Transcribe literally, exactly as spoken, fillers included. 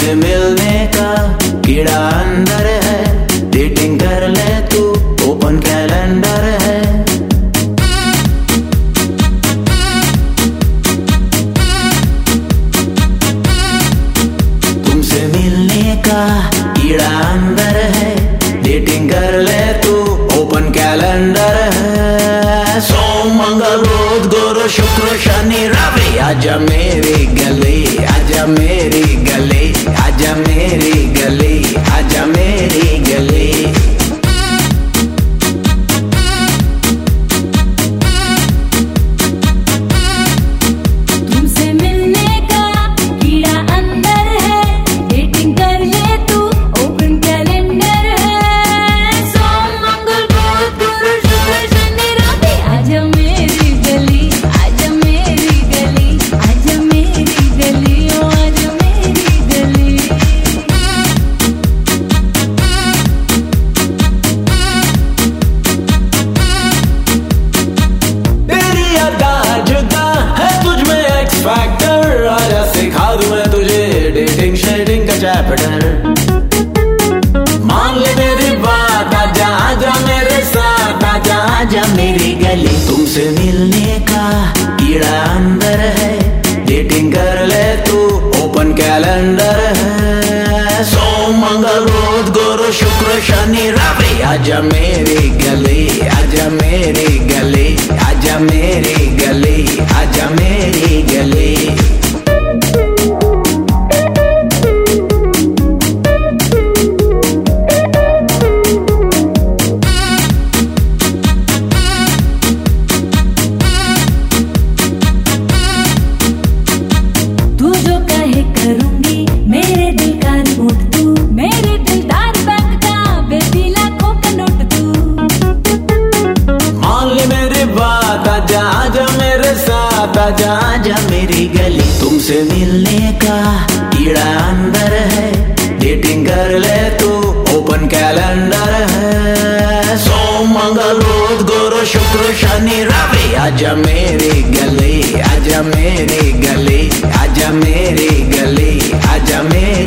तुमसे मिलने का कीड़ा अंदर है, डेटिंग कर ले तू, ओपन कैलेंडर है। तुमसे मिलने का कीड़ा अंदर है, डेटिंग कर ले तू, ओपन कैलेंडर है। सोम मंगल बुध गुरु शुक्र शनि रवि, आजा मेरी गली, आजा मेरी गली, आजा मेरी गली, आजा मेरी गली। तुमसे मिलने का कीड़ा अंदर है, डेटिंग कर ले तू, ओपन कैलेंडर है। सोम मंगल बुध गुरु शुक्र शनि रवि, आजा मेरी गली, आजा मेरी गली, आजा मेरी गली, ओ आजा मेरी गली। तेरी अदा जुदा है तुझ में एक्स फैक्टर, आजा सिखा दूं मैं तुझे डेटिंग शेडिंग का चैप्टर। मान ले मेरी बात, आजा आजा मेरे साथ, आजा आजा मेरी गली। तुमसे मिलने का कीड़ा अंदर है, डेटिंग कर ले तू, ओपन कैलेंडर है। सोम मंगल बुध गुरु शुक्र शनि रवि, आजा मेरी गली, आजा मेरी गली, आजा मेरी गली, आजा मेरी गली। तू जो कहे करूंगी, मेरे दिल का रिमोट तू, मेरे दिलदार बैंक का बेबी लाखों का नोट तू। मान ले मेरी बात, आजा आजा मेरे साथ, आजा आजा मेरी गली। तुमसे मिलने का कीड़ा अंदर है, डेटिंग कर ले तू, ओपन कैलेंडर है। सोम मंगल बुध गुरु शुक्र शनि रवि, आजा मेरी गली, आजा मेरी गली, आजा मेरी गली, आजा मेरी